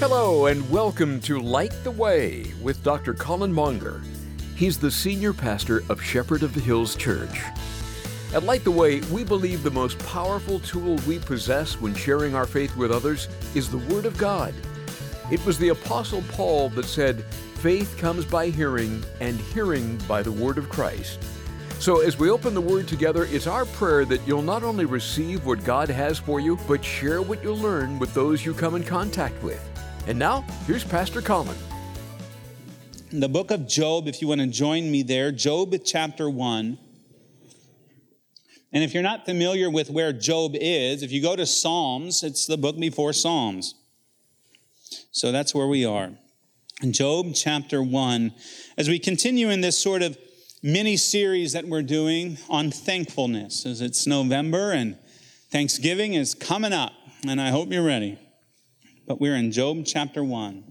Hello and welcome to Light the Way with Dr. Colin Monger. He's the senior pastor of Shepherd of the Hills Church. At Light the Way, we believe the most powerful tool we possess when sharing our faith with others is the Word of God. It was the Apostle Paul that said, "Faith comes by hearing, and hearing by the Word of Christ." So as we open the Word together, it's our prayer that you'll not only receive what God has for you, but share what you learn with those you come in contact with. And now, here's Pastor Colin. In the book of Job, if you want to join me there, Job chapter 1. And if you're not familiar with where Job is, if you go to Psalms, it's the book before Psalms. So that's where we are. In Job chapter 1, as we continue in this sort of mini-series that we're doing on thankfulness, as it's November and Thanksgiving is coming up, and I hope you're ready. But we're in Job chapter 1.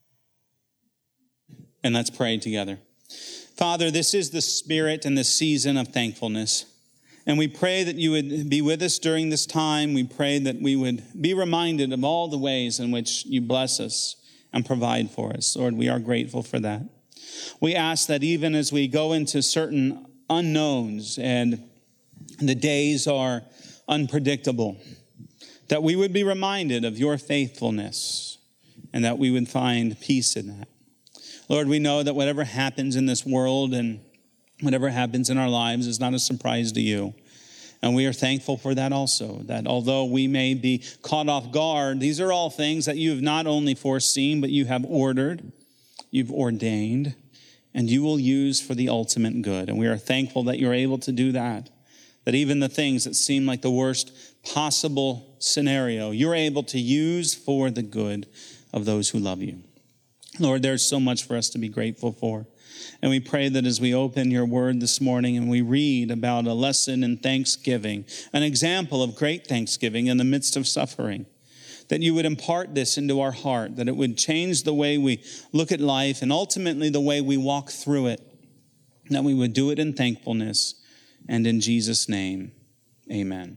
And let's pray together. Father, this is the spirit and the season of thankfulness. And we pray that you would be with us during this time. We pray that we would be reminded of all the ways in which you bless us and provide for us. Lord, we are grateful for that. We ask that even as we go into certain unknowns and the days are unpredictable, that we would be reminded of your faithfulness and that we would find peace in that. Lord, we know that whatever happens in this world and whatever happens in our lives is not a surprise to you. And we are thankful for that also, that although we may be caught off guard, these are all things that you have not only foreseen, but you have ordered, you've ordained, and you will use for the ultimate good. And we are thankful that you're able to do that. That even the things that seem like the worst possible scenario, you're able to use for the good of those who love you. Lord, there's so much for us to be grateful for. And we pray that as we open your word this morning and we read about a lesson in thanksgiving, an example of great thanksgiving in the midst of suffering, that you would impart this into our heart, that it would change the way we look at life and ultimately the way we walk through it, that we would do it in thankfulness. And in Jesus' name, amen.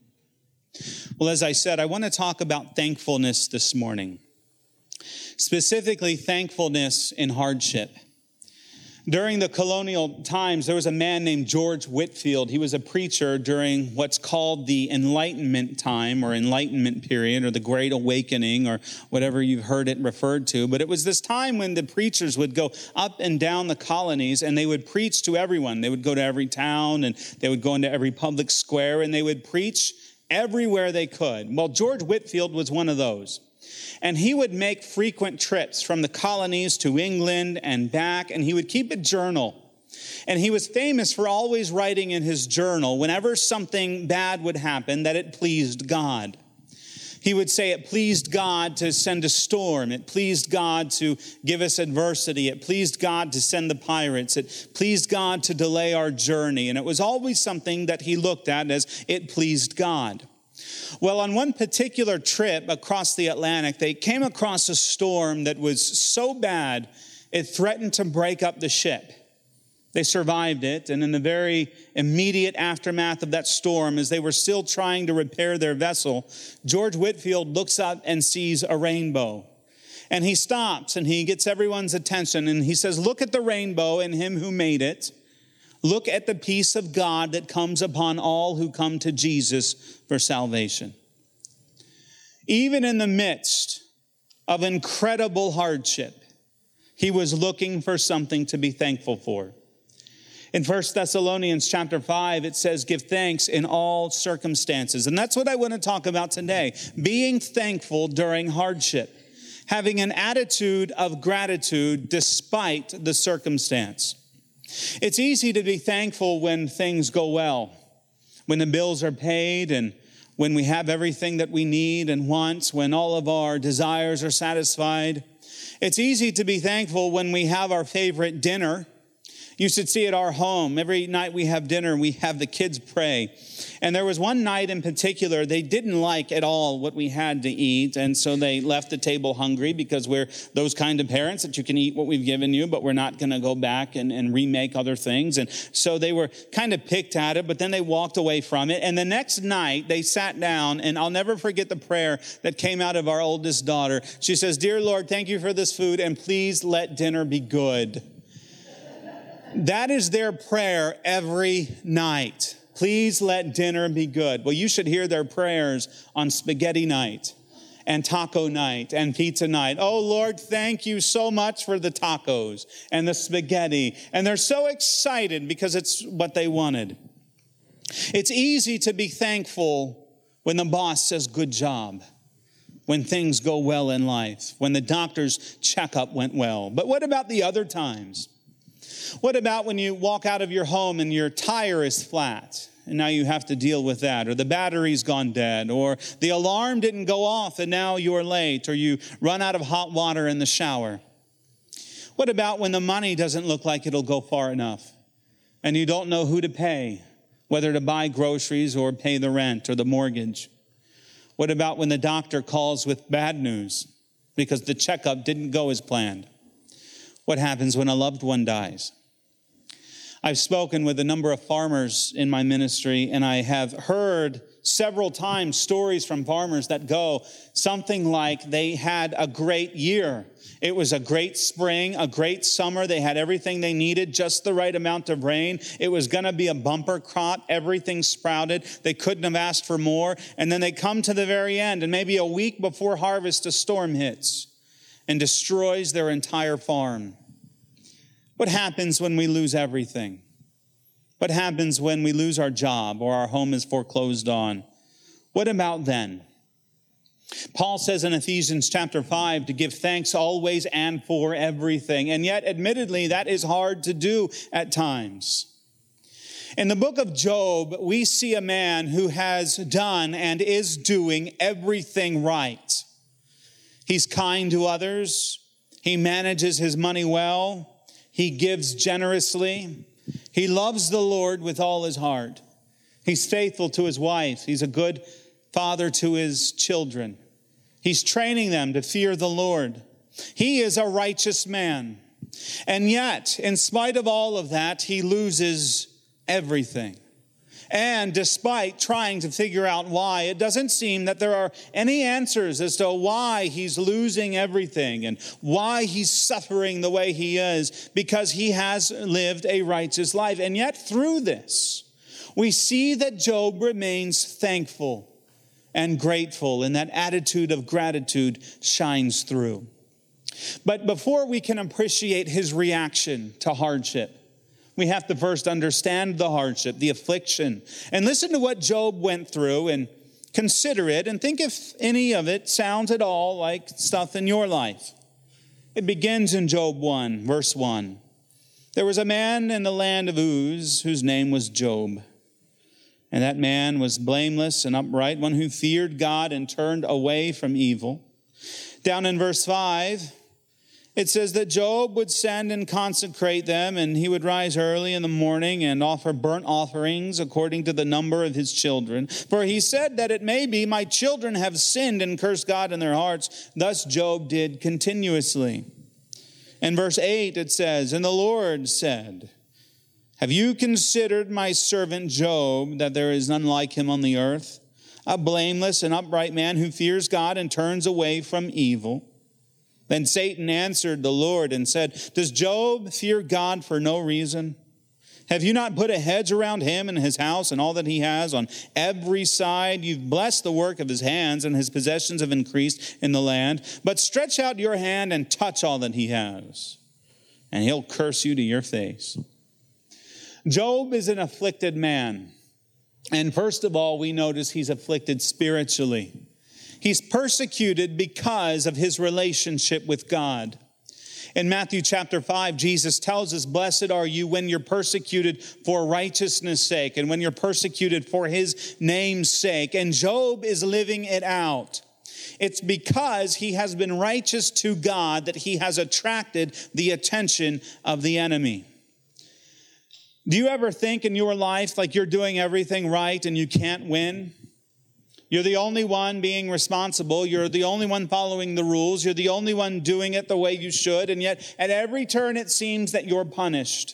Well, as I said, I want to talk about thankfulness this morning. Specifically, thankfulness in hardship. During the colonial times, there was a man named George Whitefield. He was a preacher during what's called the Enlightenment time or Enlightenment period or the Great Awakening or whatever you've heard it referred to. But it was this time when the preachers would go up and down the colonies and they would preach to everyone. They would go to every town and they would go into every public square and they would preach everywhere they could. Well, George Whitefield was one of those. And he would make frequent trips from the colonies to England and back, and he would keep a journal. And he was famous for always writing in his journal, whenever something bad would happen, that it pleased God. He would say it pleased God to send a storm. It pleased God to give us adversity. It pleased God to send the pirates. It pleased God to delay our journey. And it was always something that he looked at as it pleased God. Well, on one particular trip across the Atlantic, they came across a storm that was so bad, it threatened to break up the ship. They survived it, and in the very immediate aftermath of that storm, as they were still trying to repair their vessel, George Whitefield looks up and sees a rainbow. And he stops, and he gets everyone's attention, and he says, "Look at the rainbow and him who made it. Look at the peace of God that comes upon all who come to Jesus for salvation." Even in the midst of incredible hardship, he was looking for something to be thankful for. In 1 Thessalonians chapter 5, it says, "Give thanks in all circumstances." And that's what I want to talk about today. Being thankful during hardship. Having an attitude of gratitude despite the circumstance. It's easy to be thankful when things go well, when the bills are paid and when we have everything that we need and want, when all of our desires are satisfied. It's easy to be thankful when we have our favorite dinner. You should see at our home, every night we have dinner, we have the kids pray. And there was one night in particular, they didn't like at all what we had to eat. And so they left the table hungry, because we're those kind of parents that you can eat what we've given you, but we're not going to go back and remake other things. And so they were kind of picked at it, but then they walked away from it. And the next night they sat down, and I'll never forget the prayer that came out of our oldest daughter. She says, "Dear Lord, thank you for this food, and please let dinner be good." That is their prayer every night. Please let dinner be good. Well, you should hear their prayers on spaghetti night and taco night and pizza night. Oh, Lord, thank you so much for the tacos and the spaghetti. And they're so excited because it's what they wanted. It's easy to be thankful when the boss says good job, when things go well in life, when the doctor's checkup went well. But what about the other times? What about when you walk out of your home and your tire is flat and now you have to deal with that, or the battery's gone dead, or the alarm didn't go off and now you're late, or you run out of hot water in the shower? What about when the money doesn't look like it'll go far enough and you don't know who to pay, whether to buy groceries or pay the rent or the mortgage? What about when the doctor calls with bad news because the checkup didn't go as planned? What happens when a loved one dies? I've spoken with a number of farmers in my ministry, and I have heard several times stories from farmers that go something like they had a great year. It was a great spring, a great summer. They had everything they needed, just the right amount of rain. It was going to be a bumper crop. Everything sprouted. They couldn't have asked for more. And then they come to the very end, and maybe a week before harvest, a storm hits and destroys their entire farm. What happens when we lose everything? What happens when we lose our job or our home is foreclosed on? What about then? Paul says in Ephesians chapter 5 to give thanks always and for everything. And yet, admittedly, that is hard to do at times. In the book of Job, we see a man who has done and is doing everything right. He's kind to others. He manages his money well. He gives generously. He loves the Lord with all his heart. He's faithful to his wife. He's a good father to his children. He's training them to fear the Lord. He is a righteous man. And yet, in spite of all of that, he loses everything. And despite trying to figure out why, it doesn't seem that there are any answers as to why he's losing everything and why he's suffering the way he is, because he has lived a righteous life. And yet through this, we see that Job remains thankful and grateful, and that attitude of gratitude shines through. But before we can appreciate his reaction to hardship, we have to first understand the hardship, the affliction, and listen to what Job went through and consider it and think if any of it sounds at all like stuff in your life. It begins in Job 1, verse 1. There was a man in the land of Uz whose name was Job. And that man was blameless and upright, one who feared God and turned away from evil. Down in verse 5, it says that Job would send and consecrate them, and he would rise early in the morning and offer burnt offerings according to the number of his children. For he said that it may be my children have sinned and cursed God in their hearts. Thus Job did continuously. In verse 8 it says, and the Lord said, have you considered my servant Job, that there is none like him on the earth, a blameless and upright man who fears God and turns away from evil? Then Satan answered the Lord and said, does Job fear God for no reason? Have you not put a hedge around him and his house and all that he has on every side? You've blessed the work of his hands, and his possessions have increased in the land. But stretch out your hand and touch all that he has, and he'll curse you to your face. Job is an afflicted man. And first of all, we notice he's afflicted spiritually. He's persecuted because of his relationship with God. In Matthew chapter 5, Jesus tells us, blessed are you when you're persecuted for righteousness' sake and when you're persecuted for his name's sake. And Job is living it out. It's because he has been righteous to God that he has attracted the attention of the enemy. Do you ever think in your life like you're doing everything right and you can't win? You're the only one being responsible. You're the only one following the rules. You're the only one doing it the way you should. And yet at every turn it seems that you're punished.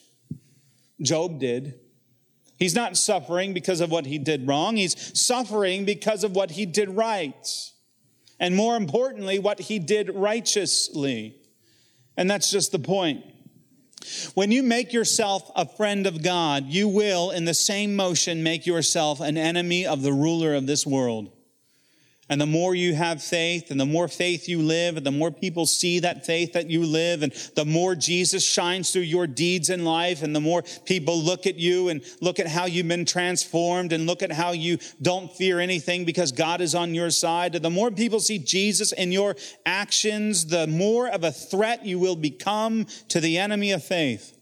Job did. He's not suffering because of what he did wrong. He's suffering because of what he did right. And more importantly, what he did righteously. And that's just the point. When you make yourself a friend of God, you will, in the same motion, make yourself an enemy of the ruler of this world. And the more you have faith, and the more faith you live, and the more people see that faith that you live, and the more Jesus shines through your deeds in life, and the more people look at you and look at how you've been transformed, and look at how you don't fear anything because God is on your side, and the more people see Jesus in your actions, the more of a threat you will become to the enemy of faith.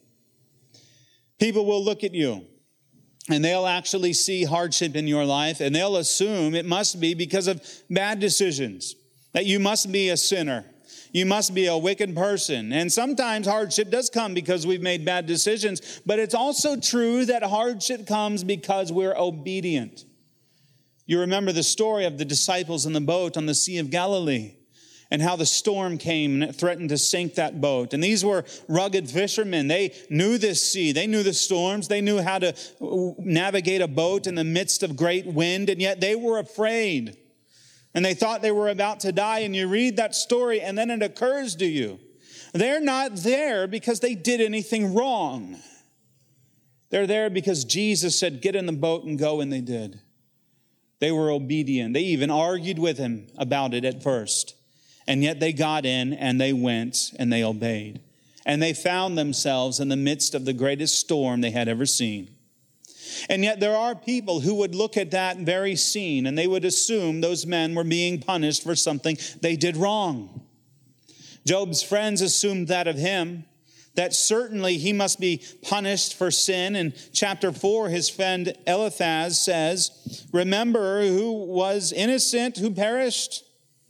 People will look at you, and they'll actually see hardship in your life, and they'll assume it must be because of bad decisions, that you must be a sinner. You must be a wicked person. And sometimes hardship does come because we've made bad decisions, but it's also true that hardship comes because we're obedient. You remember the story of the disciples in the boat on the Sea of Galilee, and how the storm came and it threatened to sink that boat. And these were rugged fishermen. They knew this sea. They knew the storms. They knew how to navigate a boat in the midst of great wind, and yet they were afraid. And they thought they were about to die. And you read that story, and then it occurs to you, they're not there because they did anything wrong. They're there because Jesus said, get in the boat and go, and they did. They were obedient. They even argued with him about it at first. And yet they got in and they went and they obeyed. And they found themselves in the midst of the greatest storm they had ever seen. And yet there are people who would look at that very scene and they would assume those men were being punished for something they did wrong. Job's friends assumed that of him, that certainly he must be punished for sin. In chapter 4, his friend Eliphaz says, remember who was innocent, who perished?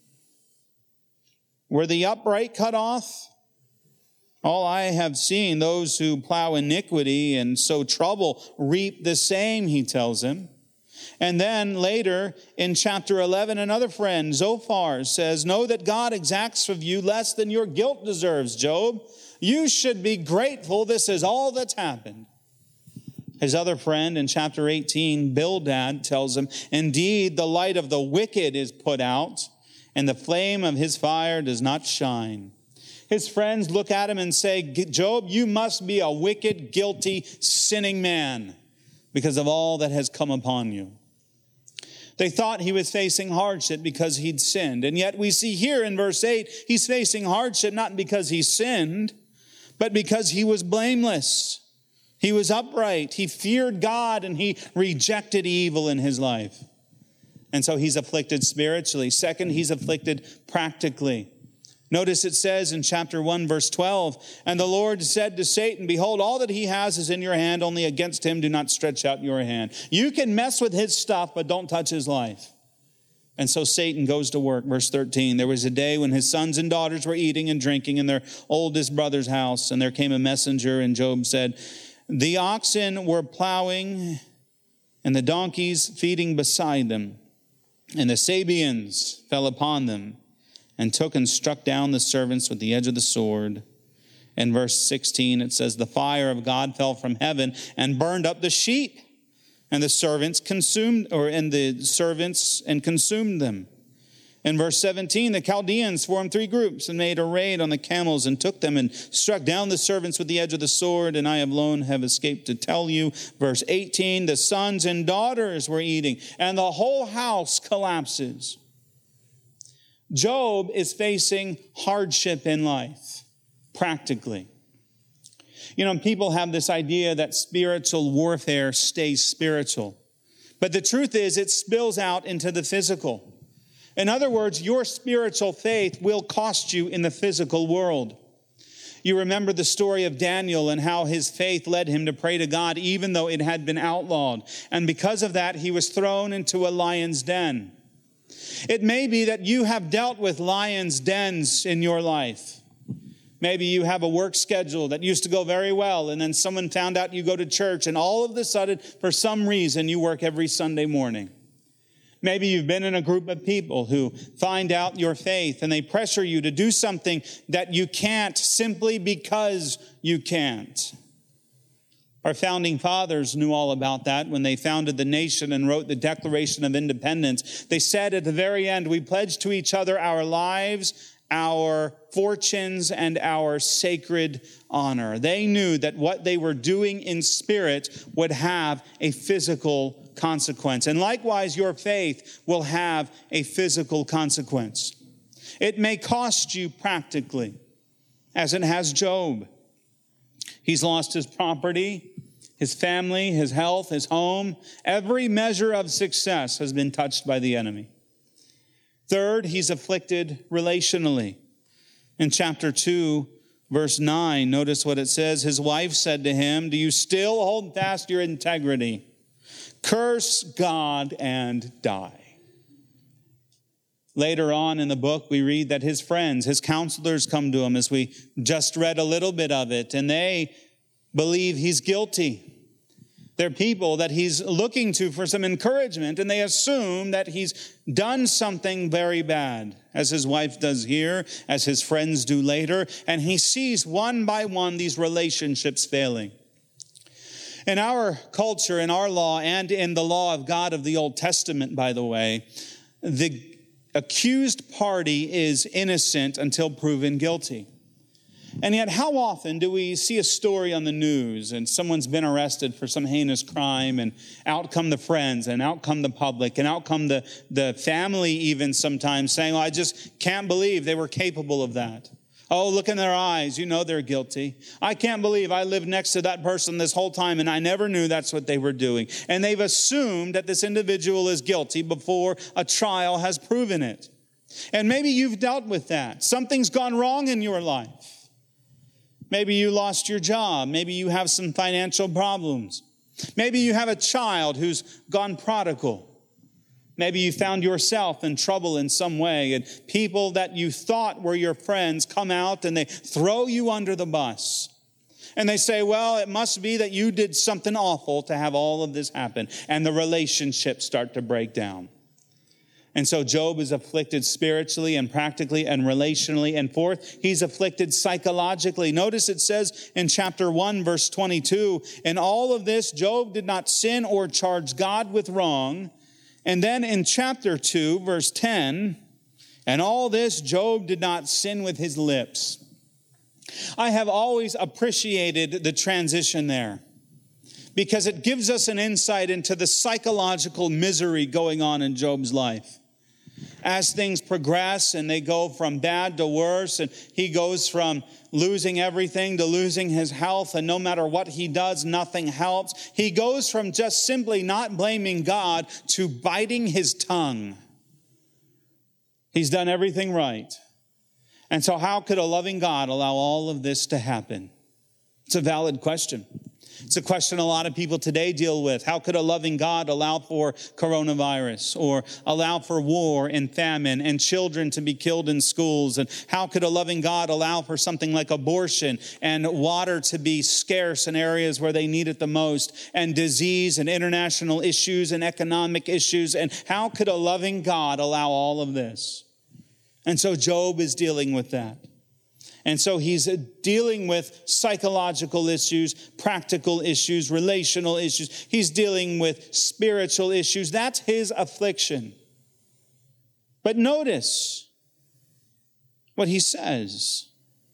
Were the upright cut off? All I have seen, those who plow iniquity and sow trouble reap the same, he tells him. And then later in chapter 11, another friend, Zophar, says, know that God exacts of you less than your guilt deserves, Job. You should be grateful this is all that's happened. His other friend in chapter 18, Bildad, tells him, indeed, the light of the wicked is put out, and the flame of his fire does not shine. His friends look at him and say, Job, you must be a wicked, guilty, sinning man because of all that has come upon you. They thought he was facing hardship because he'd sinned. And yet we see here in verse 8, he's facing hardship not because he sinned, but because he was blameless. He was upright. He feared God and he rejected evil in his life. And so he's afflicted spiritually. Second, he's afflicted practically. Notice it says in chapter 1, verse 12, and the Lord said to Satan, behold, all that he has is in your hand, only against him do not stretch out your hand. You can mess with his stuff, but don't touch his life. And so Satan goes to work. Verse 13, there was a day when his sons and daughters were eating and drinking in their oldest brother's house, and there came a messenger, and Job said, the oxen were plowing, and the donkeys feeding beside them. And the Sabeans fell upon them and took and struck down the servants with the edge of the sword. In verse 16, it says, the fire of God fell from heaven and burned up the sheep, and the servants consumed them. In verse 17, the Chaldeans formed 3 groups and made a raid on the camels and took them and struck down the servants with the edge of the sword, and I alone have escaped to tell you. Verse 18, the sons and daughters were eating, and the whole house collapses. Job is facing hardship in life, practically. You know, people have this idea that spiritual warfare stays spiritual. But the truth is, it spills out into the physical. In other words, your spiritual faith will cost you in the physical world. You remember the story of Daniel and how his faith led him to pray to God even though it had been outlawed. And because of that, he was thrown into a lion's den. It may be that you have dealt with lion's dens in your life. Maybe you have a work schedule that used to go very well, and then someone found out you go to church, and all of a sudden, for some reason, you work every Sunday morning. Maybe you've been in a group of people who find out your faith, and they pressure you to do something that you can't simply because you can't. Our founding fathers knew all about that when they founded the nation and wrote the Declaration of Independence. They said at the very end, we pledge to each other our lives, our fortunes, and our sacred honor. They knew that what they were doing in spirit would have a physical consequence. And likewise, your faith will have a physical consequence. It may cost you practically, as it has Job. He's lost his property, his family, his health, his home. Every measure of success has been touched by the enemy. Third, he's afflicted relationally. In chapter 2, verse 9, notice what it says. His wife said to him, do you still hold fast your integrity? Curse God and die. Later on in the book, we read that his friends, his counselors come to him, as we just read a little bit of it, and they believe he's guilty. They're people that he's looking to for some encouragement, and they assume that he's done something very bad, as his wife does here, as his friends do later, and he sees one by one these relationships failing. In our culture, in our law, and in the law of God of the Old Testament, by the way, the accused party is innocent until proven guilty. And yet, how often do we see a story on the news and someone's been arrested for some heinous crime, and out come the friends, and out come the public, and out come the family even sometimes saying, I just can't believe they were capable of that. Oh, look in their eyes. You know they're guilty. I can't believe I lived next to that person this whole time and I never knew that's what they were doing. And they've assumed that this individual is guilty before a trial has proven it. And maybe you've dealt with that. Something's gone wrong in your life. Maybe you lost your job. Maybe you have some financial problems. Maybe you have a child who's gone prodigal. Maybe you found yourself in trouble in some way, and people that you thought were your friends come out and they throw you under the bus. And they say, well, it must be that you did something awful to have all of this happen. And the relationships start to break down. And so Job is afflicted spiritually and practically and relationally. And fourth, he's afflicted psychologically. Notice it says in chapter 1, verse 22, in all of this, Job did not sin or charge God with wrong. And then in chapter 2, verse 10, and all this, Job did not sin with his lips. I have always appreciated the transition there, because it gives us an insight into the psychological misery going on in Job's life. As things progress and they go from bad to worse, and he goes from losing everything to losing his health, and no matter what he does, nothing helps. He goes from just simply not blaming God to biting his tongue. He's done everything right. And so how could a loving God allow all of this to happen? It's a valid question. It's a question a lot of people today deal with. How could a loving God allow for coronavirus, or allow for war and famine and children to be killed in schools? And how could a loving God allow for something like abortion and water to be scarce in areas where they need it the most, and disease and international issues and economic issues? And how could a loving God allow all of this? And so Job is dealing with that. And so he's dealing with psychological issues, practical issues, relational issues. He's dealing with spiritual issues. That's his affliction. But notice what he says.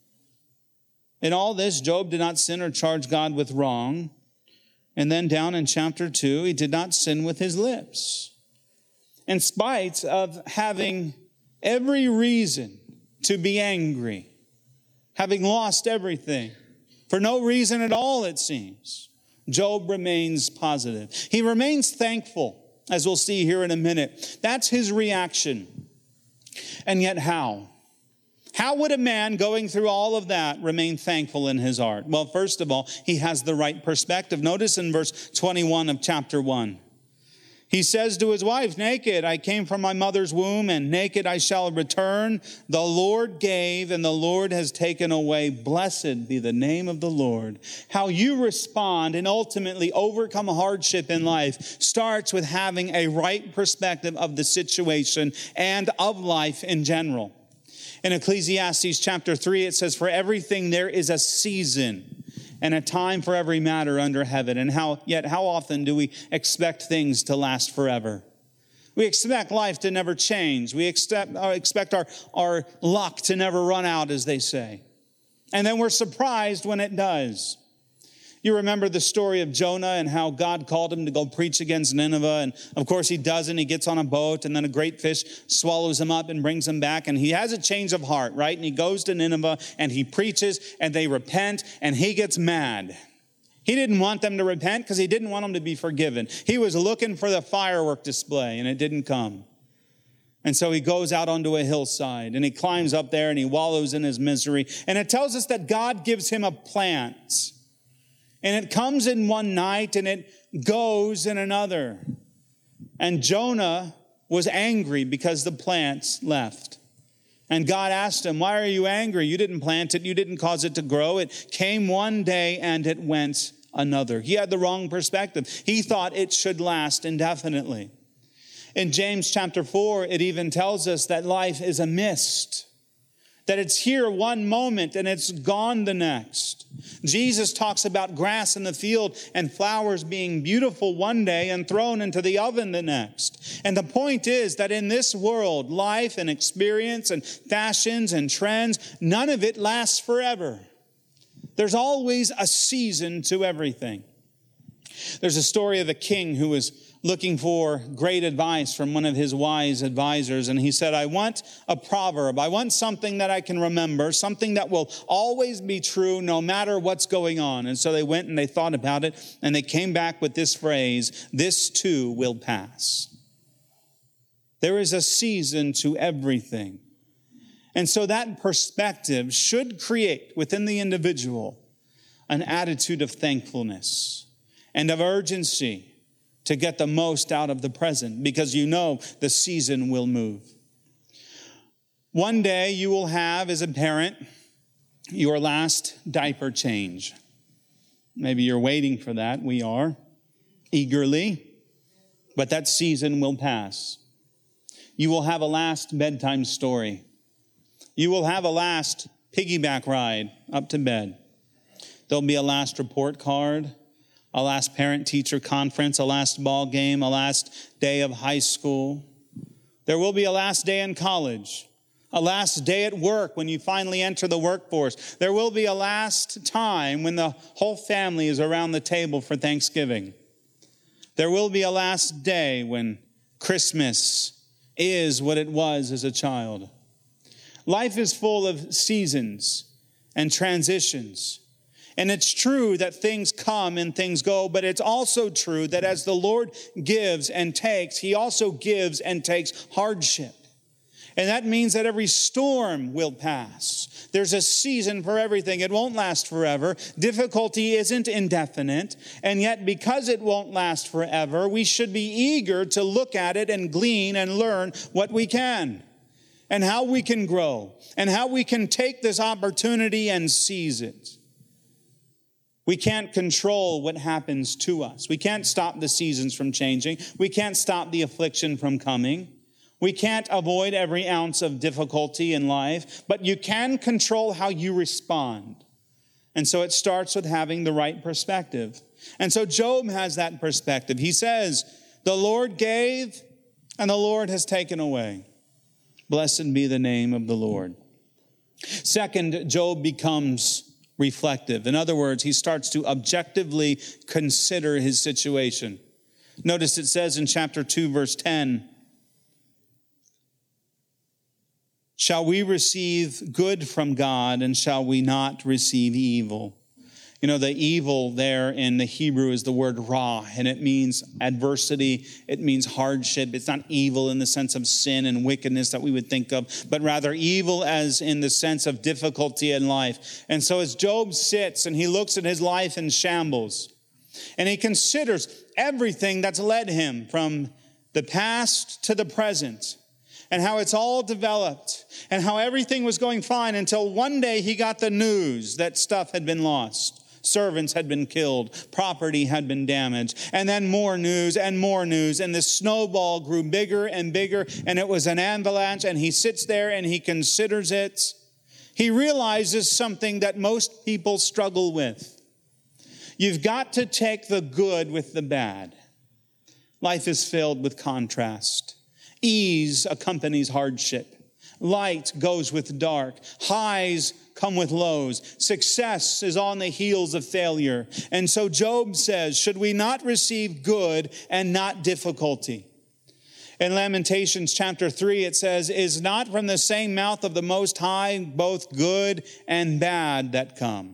In all this, Job did not sin or charge God with wrong. And then down in chapter 2, he did not sin with his lips. In spite of having every reason to be angry, having lost everything, for no reason at all, it seems, Job remains positive. He remains thankful, as we'll see here in a minute. That's his reaction. And yet how? How would a man going through all of that remain thankful in his heart? Well, first of all, he has the right perspective. Notice in verse 21 of chapter 1. He says to his wife, naked I came from my mother's womb, and naked I shall return. The Lord gave, and the Lord has taken away. Blessed be the name of the Lord. How you respond and ultimately overcome hardship in life starts with having a right perspective of the situation and of life in general. In Ecclesiastes chapter 3, it says, for everything there is a season and a time for every matter under heaven. And how often do we expect things to last forever? We expect life to never change. We expect our luck to never run out, as they say. And then we're surprised when it does. You remember the story of Jonah and how God called him to go preach against Nineveh. And of course he doesn't. He gets on a boat and then a great fish swallows him up and brings him back. And he has a change of heart, right? And he goes to Nineveh and he preaches and they repent and he gets mad. He didn't want them to repent because he didn't want them to be forgiven. He was looking for the firework display and it didn't come. And so he goes out onto a hillside and he climbs up there and he wallows in his misery. And it tells us that God gives him a plant. And it comes in one night and it goes in another. And Jonah was angry because the plants left. And God asked him, why are you angry? You didn't plant it. You didn't cause it to grow. It came one day and it went another. He had the wrong perspective. He thought it should last indefinitely. In James chapter 4, it even tells us that life is a mist. That it's here one moment and it's gone the next. Jesus talks about grass in the field and flowers being beautiful one day and thrown into the oven the next. And the point is that in this world, life and experience and fashions and trends, none of it lasts forever. There's always a season to everything. There's a story of a king who was looking for great advice from one of his wise advisors. And he said, I want a proverb. I want something that I can remember, something that will always be true no matter what's going on. And so they went and they thought about it and they came back with this phrase, this too will pass. There is a season to everything. And so that perspective should create within the individual an attitude of thankfulness and of urgency to get the most out of the present, because you know the season will move. One day you will have, as a parent, your last diaper change. Maybe you're waiting for that. We are, eagerly. But that season will pass. You will have a last bedtime story. You will have a last piggyback ride up to bed. There'll be a last report card, a last parent-teacher conference, a last ball game, a last day of high school. There will be a last day in college, a last day at work when you finally enter the workforce. There will be a last time when the whole family is around the table for Thanksgiving. There will be a last day when Christmas is what it was as a child. Life is full of seasons and transitions. And it's true that things come and things go, but it's also true that as the Lord gives and takes, He also gives and takes hardship. And that means that every storm will pass. There's a season for everything. It won't last forever. Difficulty isn't indefinite. And yet, because it won't last forever, we should be eager to look at it and glean and learn what we can, and how we can grow, and how we can take this opportunity and seize it. We can't control what happens to us. We can't stop the seasons from changing. We can't stop the affliction from coming. We can't avoid every ounce of difficulty in life, but you can control how you respond. And so it starts with having the right perspective. And so Job has that perspective. He says, the Lord gave and the Lord has taken away. Blessed be the name of the Lord. Second, Job becomes reflective. In other words, he starts to objectively consider his situation. Notice it says in chapter 2, verse 10, shall we receive good from God, and shall we not receive evil? You know, the evil there in the Hebrew is the word ra, and it means adversity. It means hardship. It's not evil in the sense of sin and wickedness that we would think of, but rather evil as in the sense of difficulty in life. And so as Job sits and he looks at his life in shambles, And he considers everything that's led him from the past to the present, and how it's all developed, and how everything was going fine until one day he got the news that stuff had been lost. Servants had been killed, property had been damaged, and then more news, and this snowball grew bigger and bigger, and it was an avalanche, and he sits there and he considers it. He realizes something that most people struggle with. You've got to take the good with the bad. Life is filled with contrast. Ease accompanies hardship. Light goes with dark. Highs come with lows. Success is on the heels of failure. And so Job says, should we not receive good and not difficulty? In Lamentations chapter 3, it says, is not from the same mouth of the Most High both good and bad that come?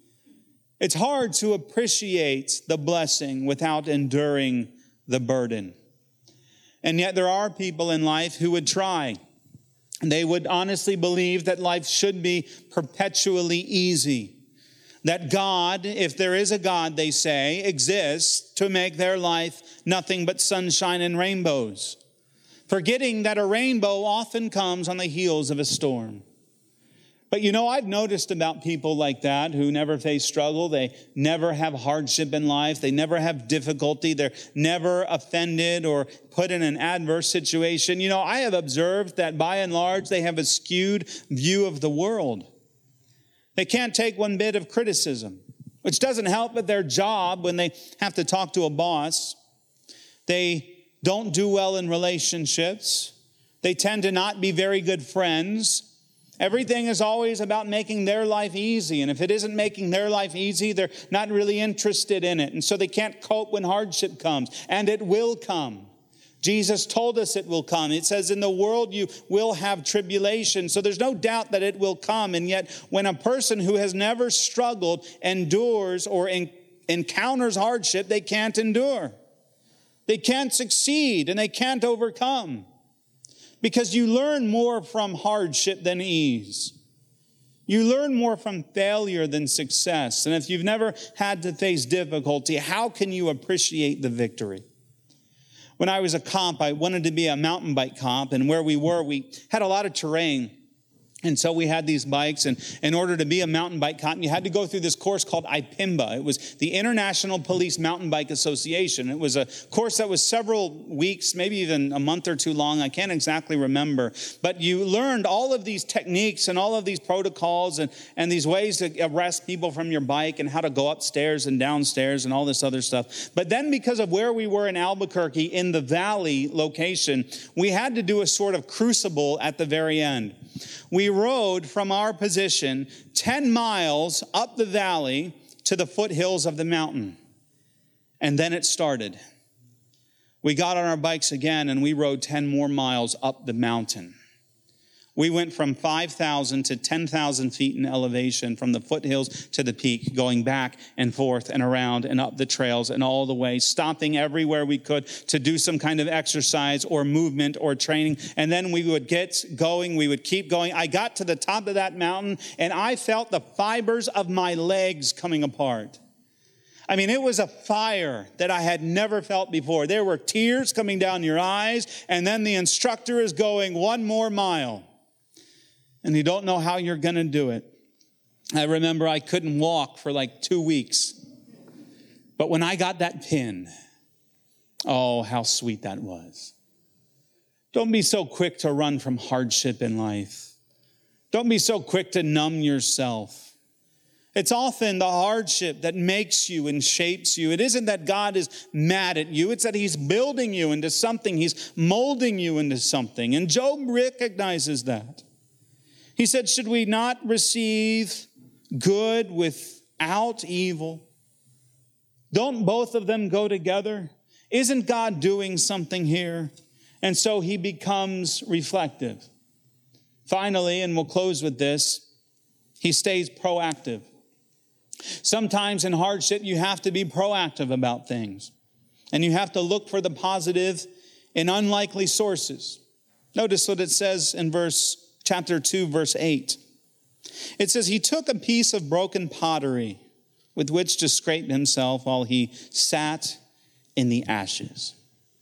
It's hard to appreciate the blessing without enduring the burden. And yet there are people in life who would try. They would honestly believe that life should be perpetually easy. That God, if there is a God, they say, exists to make their life nothing but sunshine and rainbows. Forgetting that a rainbow often comes on the heels of a storm. But I've noticed about people like that who never face struggle. They never have hardship in life. They never have difficulty. They're never offended or put in an adverse situation. I have observed that by and large, they have a skewed view of the world. They can't take one bit of criticism, which doesn't help with their job when they have to talk to a boss. They don't do well in relationships. They tend to not be very good friends. Everything is always about making their life easy. And if it isn't making their life easy, they're not really interested in it. And so they can't cope when hardship comes. And it will come. Jesus told us it will come. It says in the world you will have tribulation. So there's no doubt that it will come. And yet when a person who has never struggled endures or encounters hardship, they can't endure. They can't succeed and they can't overcome. Because you learn more from hardship than ease. You learn more from failure than success. And if you've never had to face difficulty, how can you appreciate the victory? When I was a comp, I wanted to be a mountain bike comp. And where we were, we had a lot of terrain. And so we had these bikes, and in order to be a mountain bike comp, you had to go through this course called IPMBA. It was the International Police Mountain Bike Association. It was a course that was several weeks, maybe even a month or two long. I can't exactly remember. But you learned all of these techniques and all of these protocols and these ways to arrest people from your bike and how to go upstairs and downstairs and all this other stuff. But then because of where we were in Albuquerque, in the valley location, we had to do a sort of crucible at the very end. We rode from our position 10 miles up the valley to the foothills of the mountain. And then it started. We got on our bikes again and we rode 10 more miles up the mountain. We went from 5,000 to 10,000 feet in elevation from the foothills to the peak, going back and forth and around and up the trails and all the way, stopping everywhere we could to do some kind of exercise or movement or training. And then we would get going. We would keep going. I got to the top of that mountain and I felt the fibers of my legs coming apart. I mean, it was a fire that I had never felt before. There were tears coming down your eyes, and then the instructor is going 1 more mile. And you don't know how you're going to do it. I remember I couldn't walk for like 2 weeks. But when I got that pin, oh, how sweet that was. Don't be so quick to run from hardship in life. Don't be so quick to numb yourself. It's often the hardship that makes you and shapes you. It isn't that God is mad at you. It's that he's building you into something. He's molding you into something. And Job recognizes that. He said, should we not receive good without evil? Don't both of them go together? Isn't God doing something here? And so he becomes reflective. Finally, and we'll close with this, he stays proactive. Sometimes in hardship, you have to be proactive about things. And you have to look for the positive in unlikely sources. Notice what it says in chapter 2, verse 8. It says, he took a piece of broken pottery, with which to scrape himself while he sat in the ashes.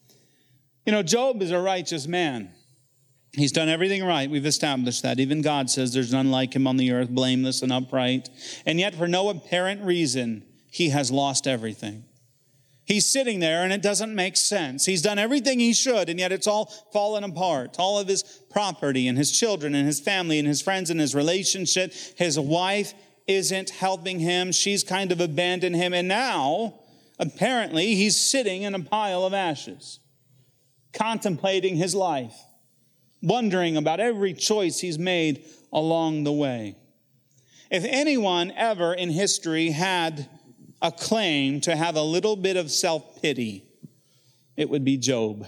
You know, Job is a righteous man. He's done everything right. We've established that. Even God says there's none like him on the earth, blameless and upright. And yet, for no apparent reason, he has lost everything. He's sitting there and it doesn't make sense. He's done everything he should, and yet it's all fallen apart. All of his property and his children and his family and his friends and his relationship. His wife isn't helping him. She's kind of abandoned him. And now, apparently, he's sitting in a pile of ashes, contemplating his life, wondering about every choice he's made along the way. If anyone ever in history had a claim to have a little bit of self-pity, it would be Job.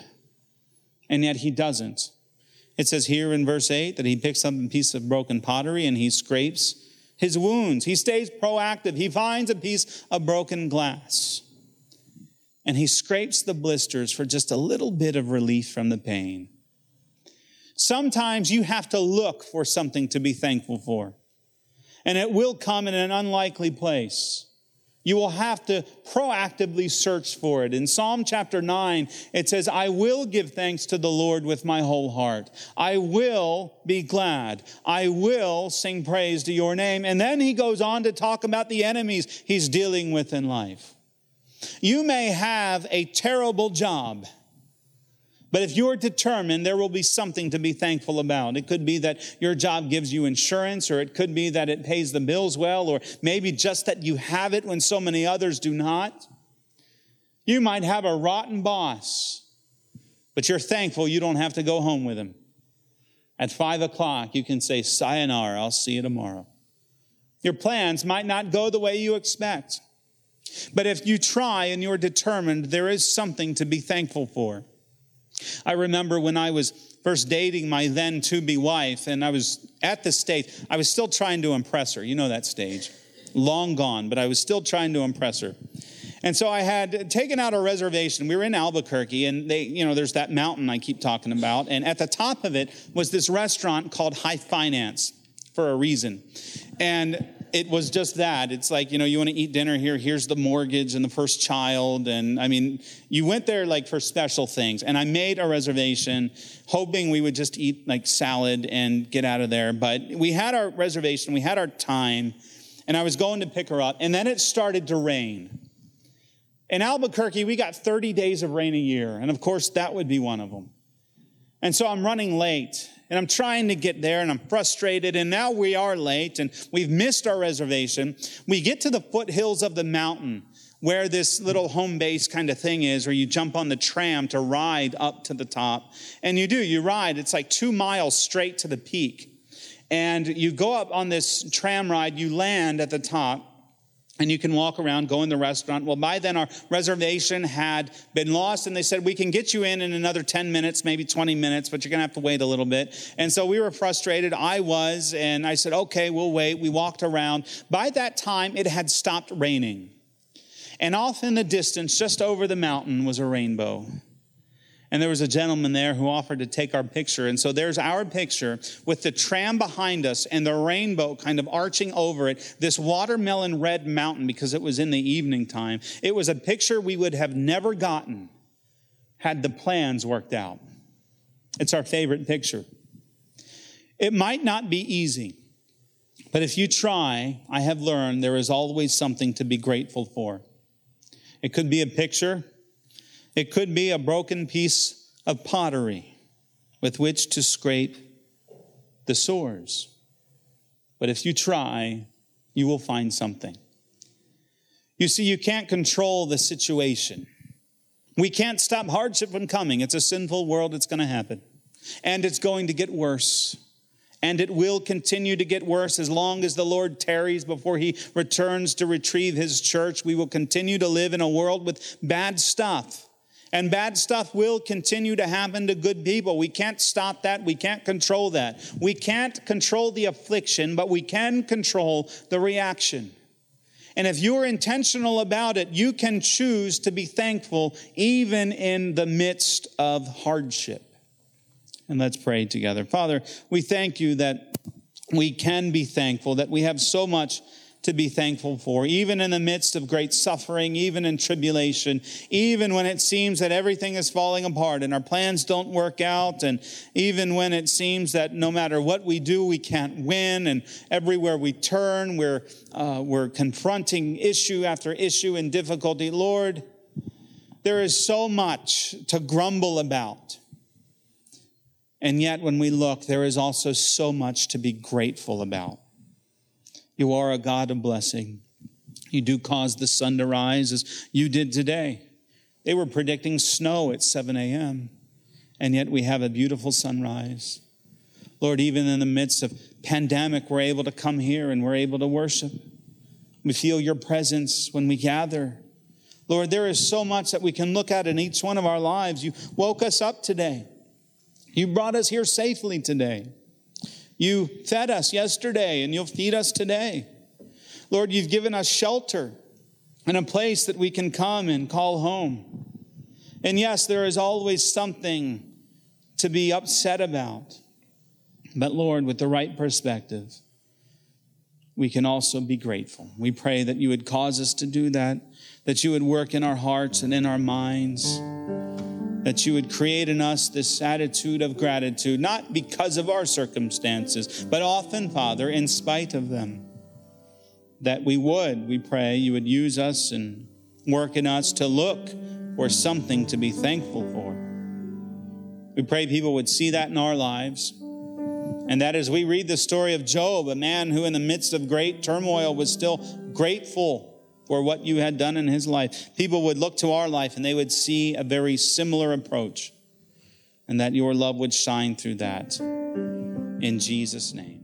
And yet he doesn't. It says here in verse 8 that he picks up a piece of broken pottery and he scrapes his wounds. He stays proactive. He finds a piece of broken glass and he scrapes the blisters for just a little bit of relief from the pain. Sometimes you have to look for something to be thankful for, and it will come in an unlikely place. You will have to proactively search for it. In Psalm chapter 9, it says, I will give thanks to the Lord with my whole heart. I will be glad. I will sing praise to your name. And then he goes on to talk about the enemies he's dealing with in life. You may have a terrible job, but if you're determined, there will be something to be thankful about. It could be that your job gives you insurance, or it could be that it pays the bills well, or maybe just that you have it when so many others do not. You might have a rotten boss, but you're thankful you don't have to go home with him. At 5 o'clock, you can say, sayonara, I'll see you tomorrow. Your plans might not go the way you expect, but if you try and you're determined, there is something to be thankful for. I remember when I was first dating my then to-be wife, and I was at the stage, I was still trying to impress her. You know that stage. Long gone, but I was still trying to impress her. And so I had taken out a reservation. We were in Albuquerque, and there's that mountain I keep talking about. And at the top of it was this restaurant called High Finance for a reason. And it was just that. It's like, you want to eat dinner here. Here's the mortgage and the first child. And I mean, you went there like for special things. And I made a reservation hoping we would just eat like salad and get out of there. But we had our reservation. We had our time. And I was going to pick her up. And then it started to rain. In Albuquerque, we got 30 days of rain a year. And of course, that would be one of them. And so I'm running late. And I'm trying to get there, and I'm frustrated, and now we are late, and we've missed our reservation. We get to the foothills of the mountain where this little home base kind of thing is, where you jump on the tram to ride up to the top. And you ride. It's like 2 miles straight to the peak. And you go up on this tram ride, you land at the top, and you can walk around, go in the restaurant. Well, by then our reservation had been lost, and they said, we can get you in another 10 minutes, maybe 20 minutes, but you're going to have to wait a little bit. And so we were frustrated. I was, and I said, okay, we'll wait. We walked around. By that time, it had stopped raining. And off in the distance, just over the mountain, was a rainbow. And there was a gentleman there who offered to take our picture. And so there's our picture with the tram behind us and the rainbow kind of arching over it, this watermelon red mountain, because it was in the evening time. It was a picture we would have never gotten had the plans worked out. It's our favorite picture. It might not be easy, but if you try, I have learned there is always something to be grateful for. It could be a picture. It could be a broken piece of pottery with which to scrape the sores. But if you try, you will find something. You see, you can't control the situation. We can't stop hardship from coming. It's a sinful world. It's going to happen. And it's going to get worse. And it will continue to get worse as long as the Lord tarries before he returns to retrieve his church. We will continue to live in a world with bad stuff. And bad stuff will continue to happen to good people. We can't stop that. We can't control that. We can't control the affliction, but we can control the reaction. And if you're intentional about it, you can choose to be thankful even in the midst of hardship. And let's pray together. Father, we thank you that we can be thankful, that we have so much to be thankful for, even in the midst of great suffering, even in tribulation, even when it seems that everything is falling apart and our plans don't work out, and even when it seems that no matter what we do, we can't win, and everywhere we turn, we're confronting issue after issue and difficulty. Lord, there is so much to grumble about. And yet when we look, there is also so much to be grateful about. You are a God of blessing. You do cause the sun to rise as you did today. They were predicting snow at 7 a.m., and yet we have a beautiful sunrise. Lord, even in the midst of pandemic, we're able to come here and we're able to worship. We feel your presence when we gather. Lord, there is so much that we can look at in each one of our lives. You woke us up today. You brought us here safely today. You fed us yesterday, and you'll feed us today. Lord, you've given us shelter and a place that we can come and call home. And yes, there is always something to be upset about. But Lord, with the right perspective, we can also be grateful. We pray that you would cause us to do that you would work in our hearts and in our minds, that you would create in us this attitude of gratitude, not because of our circumstances, but often, Father, in spite of them. That we pray, you would use us and work in us to look for something to be thankful for. We pray people would see that in our lives. And that as we read the story of Job, a man who in the midst of great turmoil was still grateful for what you had done in his life, people would look to our life and they would see a very similar approach, and that your love would shine through that. In Jesus' name.